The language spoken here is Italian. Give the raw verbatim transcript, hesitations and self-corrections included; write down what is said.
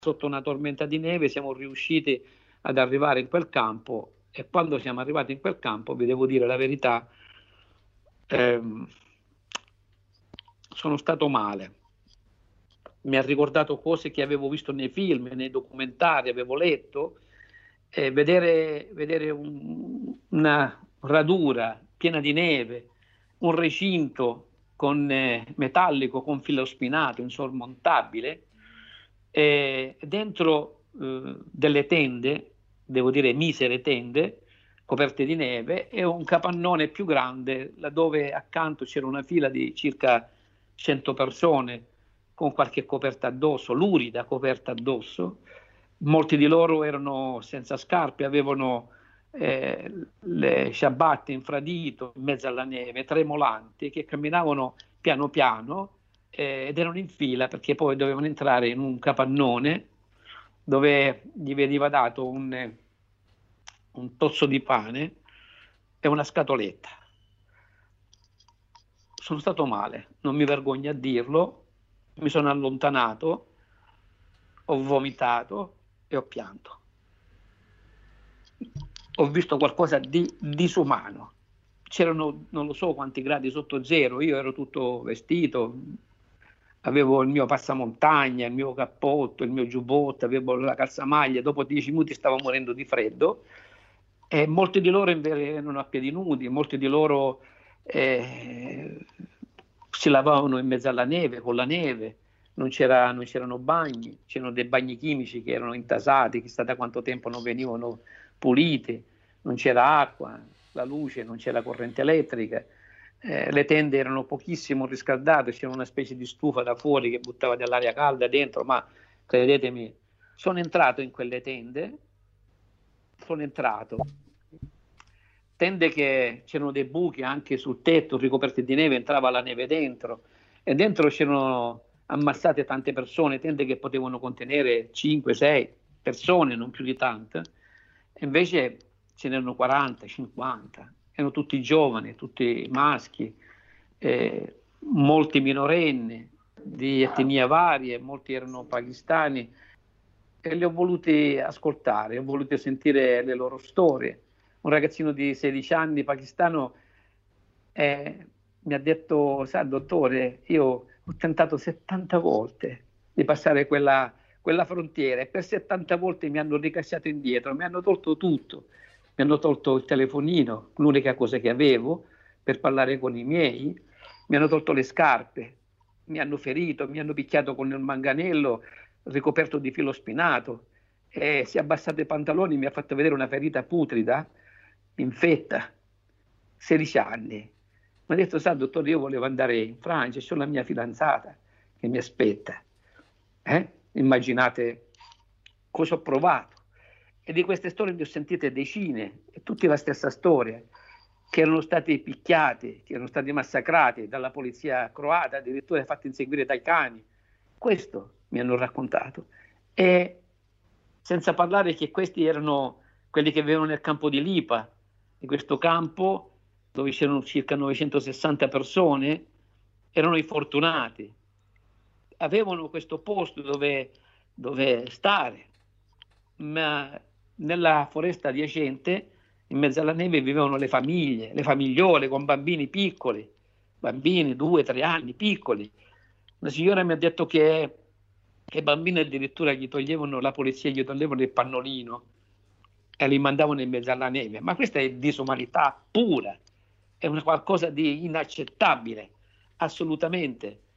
sotto una tormenta di neve siamo riusciti ad arrivare in quel campo, e quando siamo arrivati in quel campo, vi devo dire la verità, ehm, sono stato male. Mi ha ricordato cose che avevo visto nei film, nei documentari, avevo letto, e vedere, vedere un, una radura piena di neve, un recinto con, eh, metallico con filo spinato, insormontabile, e dentro eh, delle tende, devo dire misere tende, coperte di neve, e un capannone più grande, laddove accanto c'era una fila di circa cento persone, con qualche coperta addosso, lurida coperta addosso. Molti di loro erano senza scarpe, avevano eh, le ciabatte infradito in mezzo alla neve, tremolanti, che camminavano piano piano eh, ed erano in fila perché poi dovevano entrare in un capannone dove gli veniva dato un, un tozzo di pane e una scatoletta. Sono stato male, non mi vergogno a dirlo, mi sono allontanato, ho vomitato e ho pianto. Ho visto qualcosa di disumano. C'erano non lo so quanti gradi sotto zero, io ero tutto vestito, avevo il mio passamontagna, il mio cappotto, il mio giubbotto, avevo la calzamaglia, dopo dieci minuti stavo morendo di freddo, e molti di loro invece erano a piedi nudi, molti di loro eh, si lavavano in mezzo alla neve, con la neve, non, c'era, non c'erano bagni, c'erano dei bagni chimici che erano intasati, chissà da quanto tempo non venivano puliti, non c'era acqua, la luce, non c'era corrente elettrica. Eh, le tende erano pochissimo riscaldate, c'era una specie di stufa da fuori che buttava dell'aria calda dentro, ma credetemi, sono entrato in quelle tende, sono entrato, tende che c'erano dei buchi anche sul tetto ricoperti di neve, entrava la neve dentro, e dentro c'erano ammassate tante persone, tende che potevano contenere cinque sei persone, non più di tante, e invece ce n'erano quaranta, cinquanta, erano tutti giovani, tutti maschi, eh, molti minorenni, di etnie varie, molti erano pakistani, e li ho voluti ascoltare, ho voluto sentire le loro storie. Un ragazzino di sedici anni pakistano eh, mi ha detto: sa dottore, io ho tentato settanta volte di passare quella, quella frontiera, e per settanta volte mi hanno ricacciato indietro, mi hanno tolto tutto, mi hanno tolto il telefonino, l'unica cosa che avevo per parlare con i miei, mi hanno tolto le scarpe, mi hanno ferito, mi hanno picchiato con il manganello ricoperto di filo spinato, e si è abbassato i pantaloni, mi ha fatto vedere una ferita putrida, infetta, sedici anni. Mi ha detto: sa dottore, io volevo andare in Francia, c'ho la mia fidanzata che mi aspetta. Eh? Immaginate cosa ho provato. E di queste storie ne ho sentite decine, e tutte la stessa storia, che erano stati picchiati, che erano stati massacrati dalla polizia croata, addirittura fatti inseguire dai cani. Questo mi hanno raccontato. E senza parlare che questi erano quelli che vivevano nel campo di Lipa, in questo campo dove c'erano circa novecentosessanta persone, erano i fortunati, avevano questo posto dove, dove stare, ma nella foresta adiacente, in mezzo alla neve, vivevano le famiglie, le famigliole con bambini piccoli, bambini due, tre anni, piccoli. Una signora mi ha detto che che i bambini addirittura gli toglievano, la polizia gli toglievano il pannolino e li mandavano in mezzo alla neve. Ma questa è disumanità pura, è una qualcosa di inaccettabile, assolutamente.